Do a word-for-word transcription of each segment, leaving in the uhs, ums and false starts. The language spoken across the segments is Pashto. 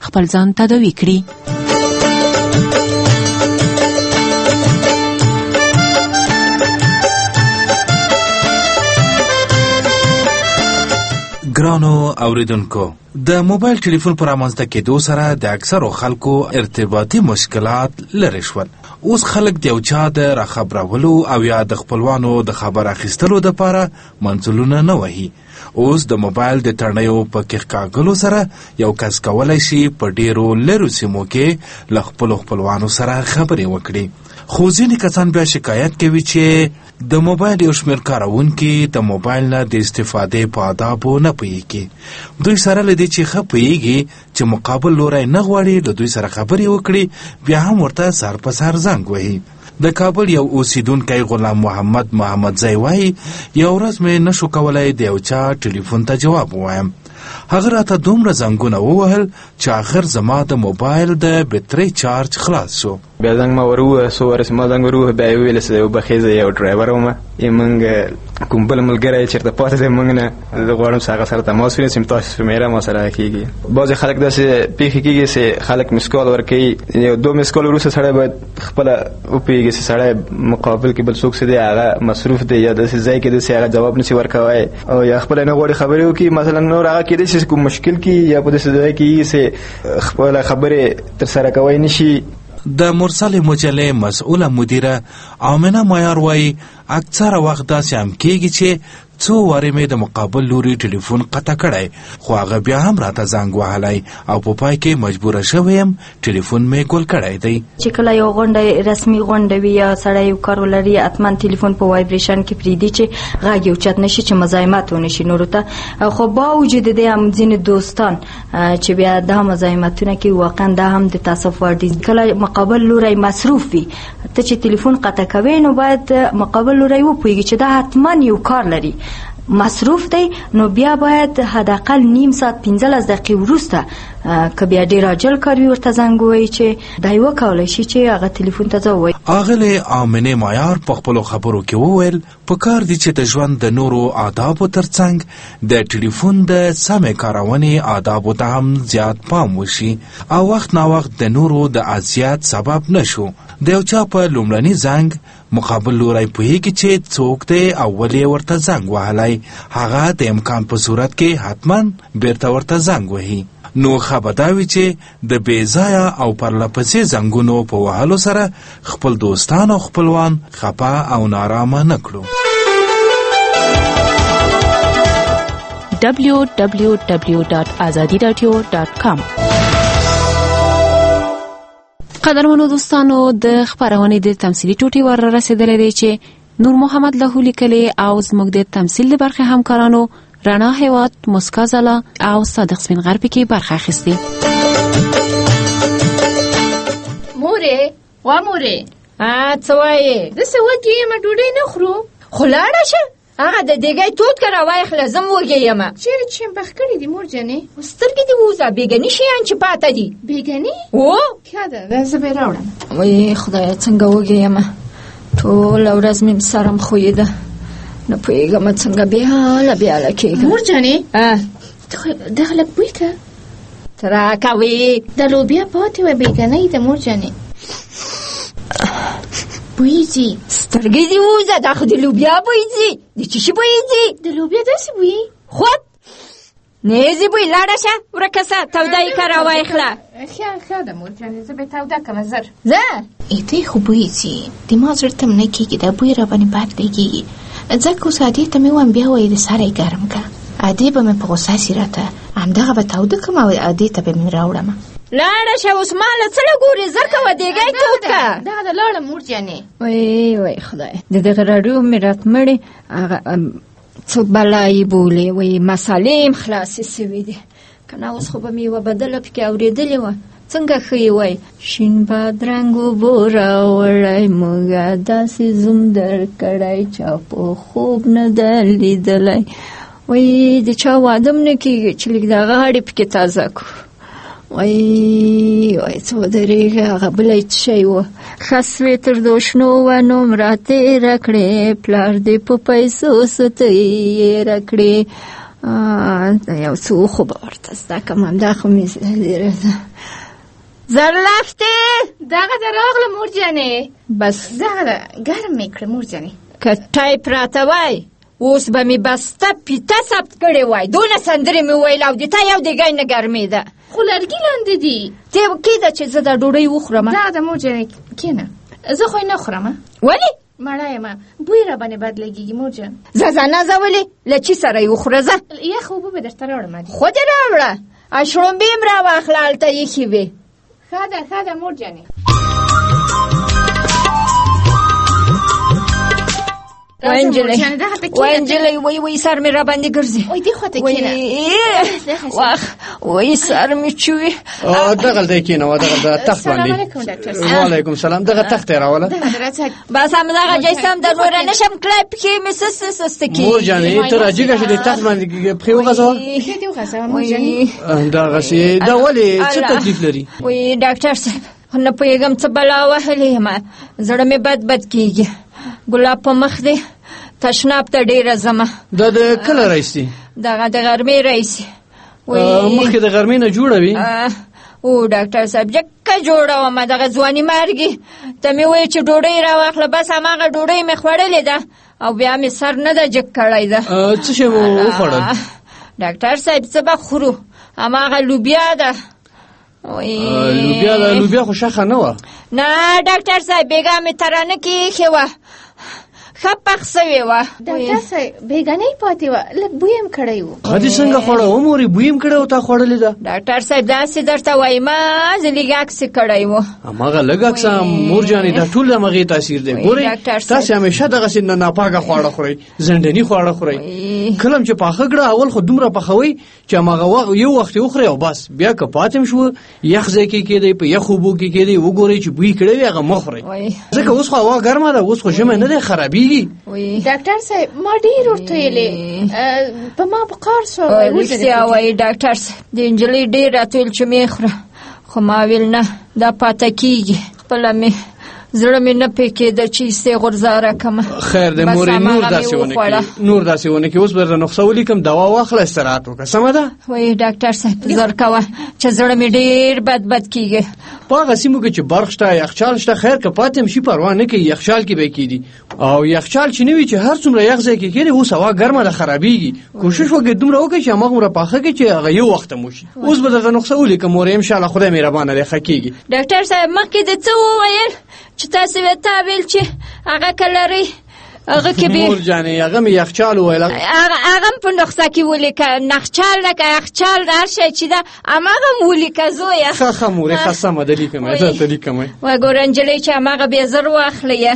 خپل ځان تداوي کړي. ګرانو اوریدونکو، د موبایل ټلیفون پر رامنځته کېدو سره د اکثرو خلکو ارتباطي مشکلات لرې شول. اوس خلک د یو چا د راخبرولو او یا د خپلوانو د خبر اخیستلو دپاره منزلونه نه وهي. اوس د موبایل د تڼیو په کښ کاږلو سره یو کس کولی شي په ډیرو لرو سیمو کې له خپلو خپلوانو سره خبرې وکړي. خو ځینې کسان بیا شکایت کوي چې د موبایل یو شمېر کاروونکي د موبایل نه د استفادې په آدابو نه پوهېږي. دوی سره له دې چې ښه پوهېږي چې مقابل لوری نه غواړي له دوی سره خبرې وکړي، بیا هم ورته سر په سر زنګ وهي. د کابل یو اوسیدونکی غلام محمد محمدزی وایي یو ورځ مې نشو کولی د یو چا ټلیفون ته جواب ووایم. هغه راته دومره زنګونه ووهل چې آخر زما د موبایل د بټرۍ چارج خلاص شو. بیا زنګ ما وروه څو ورځې ما زنګ وروه بیا یې وویل چې یو بخیزه یو ډرایور وم موږ کوم بل ملګری چېرته پاتې دی موږ نه زه غواړم چې هغه سره تماس ونیسم تاسو شمېره ما سره کېږي. بعضې خلک داسې پېښې کېږي چې خلک مسکال ورکوي، یو دو مسکال وروسته سړی باید خپله وپوهېږي چې سړی مقابل کې بل څوک چې دی هغه مصروف دی یا داسې ځای کې دی چې هغه جواب نشي ورکوی او یا خپله نه غواړي خبرې وکړي. مثلا نور هغه کېدای شي کوم مشکل کې یا په داسې ځای کې چې خپله خبرې ترسره کوی نشي. د مرسل مجلې مسؤله مدیره آمنه مایار وایي اکثره وخت داسې هم کېږي چې څو وارې مې د مقابل لوري ټلیفون قطع کړی خو هغه بیا هم راته زنګ وهلی او په پای کې مجبوره شوی یم ټلیفون مې ګل کړی دی. چې کله یو غونډه رسمي غونډه وي یا سړی یو کار ولري حتما ټلیفون په وایبریشن کې پرېږدي چې غږ یې اوچت نشي چې مزاحمت ونه شي نورو ته. خو با وجود دی هم ځینې دوستان چې بیا دا مزاحمتونه کوي واقعا دا هم د تاسف وړ دي. کله مقابل لوری مصروف وي ته چې ټلیفون قطع کوي نو باید مقابل لوری وپوهېږي چې دا حتما یو کار لري مصروف دی نو بیا باید حداقل نیم ساعت پنځلس دقیقې وروسته که بیا ډېر عاجل کار وي ورته زنګ ووایي چې دا یې وکولی شي چې هغه ټلیفون ته ځه ووایي. اغلې آمنې مایار په خپلو خبرو کې وویل پکار دي چې د ژوند د نورو آدابو ترڅنګ د ټلیفون د سمې کارونې آدابو ته هم زیات پام وشي او وخت ناوخت د نورو د اذیت سبب نشو. د یو چا په لومړني زنګ مقابل لوری پوهېږي چې څوک دی او ولې ورته زنګ وهلی، هغه د امکان په صورت کې حتما بیرته ورته زنګ وهي. نو ښه به دا وي چې د بې ځایه او پرلپسې زنګونو په وهلو سره خپل دوستان او خپلوان خفه او نارامه نه کړو. دبلیو دبلیو دبلیو ډاټ ازادي راډیو ډاټ کام. قدرمنو دوستانو د خبرونې د تمثیلي ټوټې ور رسیدلې دی چې نور محمد له لیکلي او زموږ د تمثیل د برخې همکارانو رڼا هیواد، مسکا زلا او صادق سپین غربي کې برخه اخیستې. مورې وا مورې ا څه وایې؟ داسې وږې یم ډوډۍ نه خورو. خو لاړه شه هغه د دیګی تود که راواخله زه م وږې یم. چېرې چې یم بخ کړي دي مور جانې؟ سترګې دې ووځه بیګني شیان چې پاته دي. بیګني؟ او ښه ده دا زه به یې راوړم. وایي خدایه څنګه وږې یم ټوله ورځ مې سرم خویده نه پوهېږم څنګه بیاله بیاله کېږم. مور جانې دغه لږ بوی که ته راکوې د لوبیا پاتې وه بیګنۍ ده مور جانې بوی ځي. سترګې دې ووځه دا خو د لوبیا بوی ځي. د څه شي بوی ځي؟ د لوبیا داسې بوی خود نیزې بوی لاړه شه ورکه سه توده یې که راواخله. ښه ښه ده مور جانې زه به یې توده کړمه زر. زه ایتې خو بوی ځي د ما زړه ته م نه کېږي دا بوی را باندې بد لګېږي ځکه اوس ادې ته مې ووایم بیا وایي د سره یې ګرم که ادې به مې په غوسه سي راته همدغه به توده کړم او ادې ته به مې راوړم. لاړه شه اوس ما له څه له ګورې زر کوه دیګی تود که. دغه د لاړم مور جانې. وای وای خدای د دغه راډیو مې راتمړې هغه څو بلایي بولې وایي مسالې یم خلاصې سوي دي که نه اوس خو به مې یوه بدله پکې اورېدلې وه. څنګه ښه وای شین بادرنګ اوبو راوړی موږه داسې زوم در کړی چا په خوب نه ده لیدلی. وایي د چا واده م نه کېږي چې لږ د غاړې پکې تازه کړو. وای وای څه ودرېږه هغه بلی څه شی و ښه سوې تر دوشنو ونو م راتېره کړې پلار دې په پیسو ستۍ یېره کړې. یو څه خو به ورته زده کړم همدا خو مې زده زرلښتې دغه د راغله مور جانې. بس دغه ده ګرم مې کړه مور جانې. که ټایپ راته وای اوس به مې بسته پیته ثبت کړې وای. دونه سندرې مې وویل او د تا یو دیګی نه ګرمېده. خو لرګي لاندې دي. ته کېده چې زه دا ډوډۍ وخورم. دغه د مور جانې کېنه. زه خو یې نه خورم. ولې؟ مړه یم بوی را باندې بد لګېږي مور جان. زه ځه نه ځه ولې له چی سره یې وخوره ځه. یخ اوبه به درته راوړم. خو دې راوړه شړومبې م راواخله هلته ایښې وې. ښه ده ښه ده مور جانې. وای نجلۍ وای نجلۍ وای وای سر مې را باندې ګرځي. وای دې خواته کېنه. واخ وای سر مې چوي. دغلته کېنه دغه تخت باندې. وعلیکم سلام. دغه تخت یې راوله. بس همدغه جیسه هم در نوره نشم کلی پښې مې سسته سسته کېږي. مور جانې ته راجېږه چې د تخت باندې پښې وغځوه. پښې دې وغځوه مور جانې. دغسې دا ولې څه تکلیف لري؟ وای ډاکټر صاحب نه پوهېږم څه بلا وهلې یم. زړه مې بد بد کېږي. ګلاب په مخ دی تشناب ته ډېره ځمه. دا د کله راهیسې؟ دغه د غرمې راهیسې. مخکې د غرمې نه جوړه وي؟ او ډاکټر صاحب جکه جوړه ومه دغه ځواني مرګي. ته مې وایي چې ډوډۍ راواخله بس هماغه ډوډۍ مې خوړلې ده او بیا مې سر نه ده جګ کړی ده. څه شی مو وخوړل؟ ډاکټر صاحب څه به خورو هماغه لوبیا ده. لوبیا ده لوبیا خو شخه نه وه. نه ډاکټر صاحب بېګا مې ترانه کې ایښې وه ښه پخ سوې وه. ډاکټر صاحب بېګانۍ پاتې وه لږ بوی هم کړی و. هدې څنګه خوړه و مورې بوی هم کړی و تا خوړلې ده؟ ډاکټر صاحب داسې درته وایم زه لږ عکس یې کړی و. هماغه لږ عکس مور جانې دا ټول د همغې تاثیر دی. ګورئ تاسې همیشه دغسې ناپاکه خواړه خورئ زندني خواړه خورئ. کله چې پاخه کړه اول خو دومره پخوئ چې هماغه یو وخت یې وخورئ او بس بیا که پاتې هم شوه یخ ځای کې کېدی په یخ اوبو کې کېدی وګورئ چې بوی کړی وي هغه مه خورئ ځکه اوس خو هوا ګرمه ده اوس خو ژمی نه دی خرابېږي. ډاکټر صاحب ما ډېر ورته ویلې په ما په قار سو. رښتیا وایي ډاکټر صاحب د نجلۍ ډېر راته ویل چې مې خوره خو ما ویل نه دا پاته کېږي. خپله مې زړه مې نه پې کېده چې ایستې غورځاره کړمه. خیر دی مورې نور داسې ونه کړي نور داسې ونه کړي. اوس به درته نسخه ولیکم دوا واخله استراحت وکړه سمه ده. وایي ډاکټر صاحب زر کوه چې زړه مې ډېر بد بد کېږي. په هغه سیمو کې چې برق شته یخچال شته خیر که پاتې هم شي پروا نه کوي یخچال کې به کېدي او یخچال چې نه وي چې هر څومره یخ ځای کې کېدي اوس هوا ګرمه ده خرابېږي. کوشش وکړئ دومره وکړئ چې هماغومره پاخه کړئ چې هغه یو وخت هم وشي. اوس به درته نسخه ولیکم مورې انشاءالله خدای مهربانه دی ښه کېږي. ډاکټر صاحب مخکې د څه وویل چې تاسې تا ویل چې هغه که لرئ هغه کې به مور جانې هغه مې یخچال وویل هغه هم په نسخه کې ولیکه نخچال ده که یخچال هر شی چې ده هماغه هم ولیکه زویه. ښه ښه مورې ښه سمه ده لیکم یې درته لیکم یې. وه ګوره نجلۍ چې هماغه بیا زر واخله یې.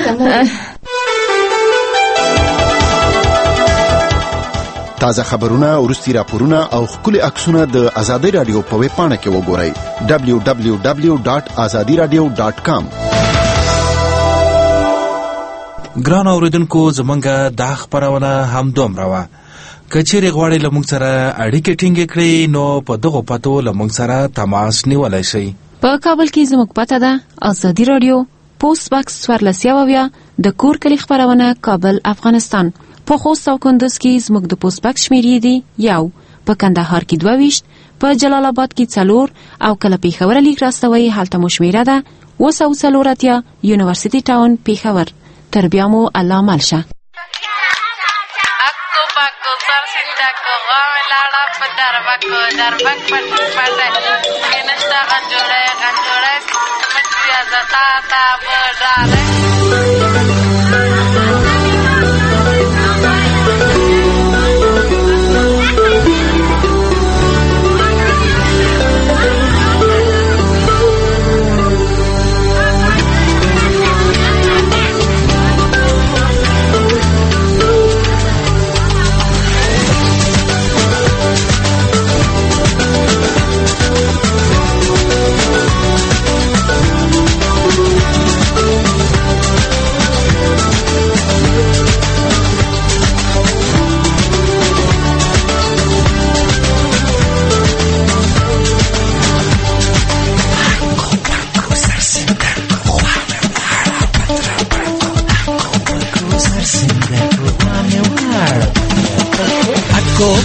تازه خبرونه وروستي راپورونه او ښکلي عکسونه د ازادۍ راډیو په ویب پاڼه کې وګورئ دبلیو دبلیو دبلیو ډاټ ازادي راډیو ډاټ کام. ګران اوریدونکو زمونږ دا خپرونه همدومره وه. که چیرې غواړئ له موږ سره اړیکې ټینګې کړئ نو په دغو پتو له موږ سره تماس نیولی شئ. په کابل کې زموږ پته ده ازادي راډیو پوسټ باکس څوارلس یوویه د کور کلي خپرونه کابل افغانستان. په خوست او کندوز کې زموږ د پوسټ باکس شمیرې دي یو، په کندهار کې دوه ویشت، په جلال آباد کې څلور او کله پېښور لیک راستوئ هلته مو شمیره ده اوه سوه څلور اتیا یونیورسټي ټاون پېښور. تر بیا مو الله مل شه. اکو پاکو سر سندکو غام لاړه په دربکو دربک پټ پټ کینشتا غنجوړه غنجوړه مچ بیا زتا تا بډاره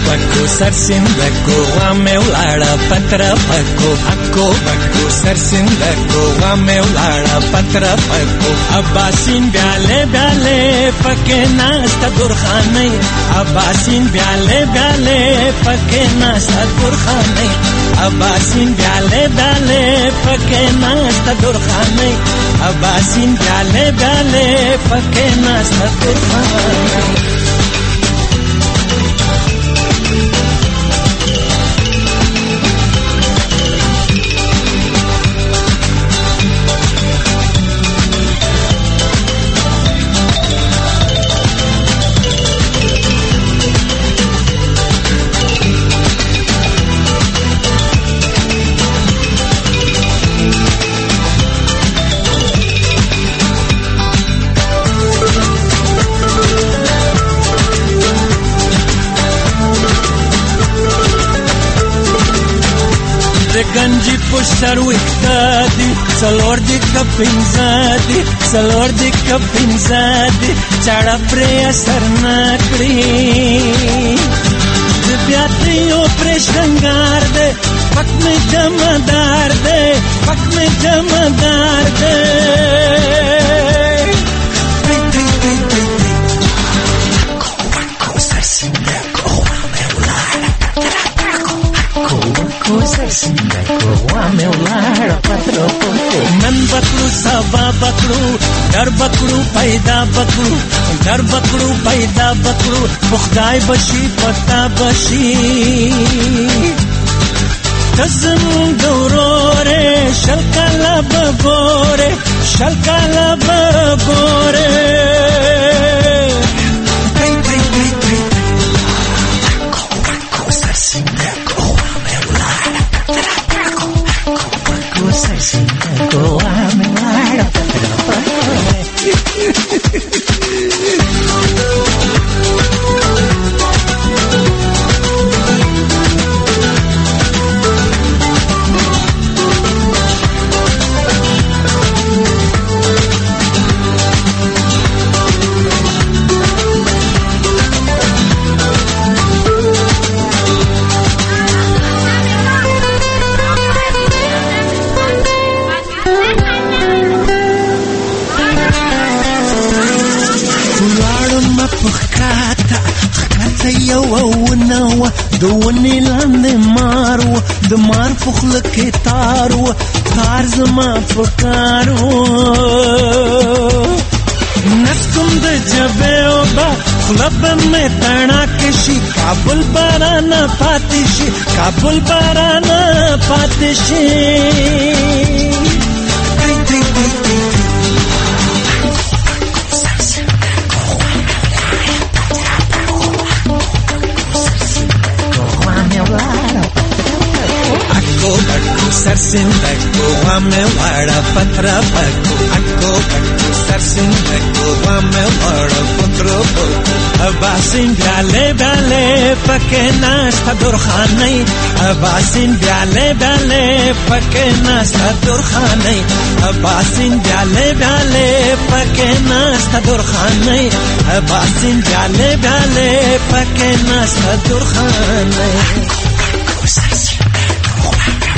بکو سر سندکو وامه ولاړه پتر پکو اکو بکو سر سندکو وامه ولاړه پتر پکو اباسین بیاله بیاله پکې ناستا درخانه اباسین بیاله بیاله پکې ناستا درخانه اباسین بیاله بیاله پکې ناستا درخانه اباسین بیاله بیاله پکې ناستا درخانه گنجی پشتر وکتا دی سلور دی کپنزا دی سلور دی کپنزا دی چاڑا پری اثر نکڑی بیاتیو پری شنگار دے پک میں جمدار دے پک میں جمدار دے نن بکړو سبا بکړو در بکړو پیدا بکړو در بکړو پیدا بکړو خدای بشي پتا بشي تزم دورore شلکلا بګوره شلکلا بګوره دوونی لاندې مارو د مار فخل کې تارو تار زما فکارو نسکم د جبه او با خلب میں تنا کشي کابل باران پاتشي کابل باران پاتشي سر سندکو وامه واړه پتر پکو اکو بکو سر سندکو وامه واړه پتر پکو اباسین بیاله بیاله پکې ناستا درخانه اباسین بیاله بیاله پکې ناستا درخانه اباسین بیاله بیاله پکې ناستا درخانه اباسین بیاله بیاله پکې ناستا درخانه